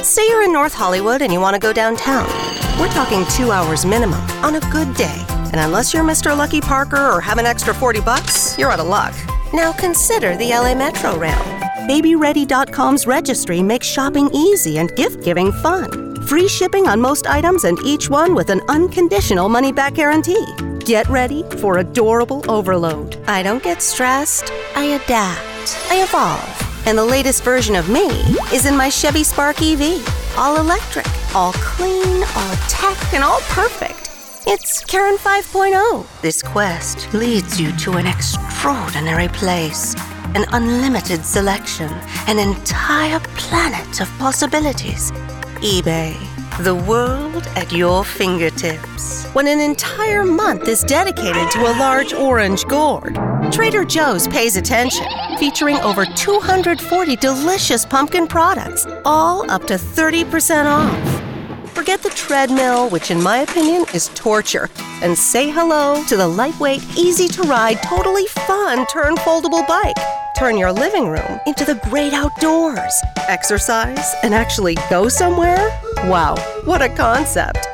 Say you're in North Hollywood and you want to go downtown. We're talking 2 hours minimum on a good day. And unless you're Mr. Lucky Parker or have an extra $40, you're out of luck. Now consider the LA Metro Rail. BabyReady.com's registry makes shopping easy and gift-giving fun. Free shipping on most items and each one with an unconditional money-back guarantee. Get ready for adorable overload. I don't get stressed. I adapt. I evolve. And the latest version of me is in my Chevy Spark EV. All electric, all clean, all tech, and all perfect. It's Karen 5.0. This quest leads you to an extraordinary place, an unlimited selection, an entire planet of possibilities. eBay, the world at your fingertips. When an entire month is dedicated to a large orange gourd, Trader Joe's pays attention, featuring over 240 delicious pumpkin products, all up to 30% off. Forget the treadmill, which in my opinion is torture, and say hello to the lightweight, easy-to-ride, totally fun turn-foldable bike. Turn your living room into the great outdoors. Exercise and actually go somewhere? Wow, what a concept.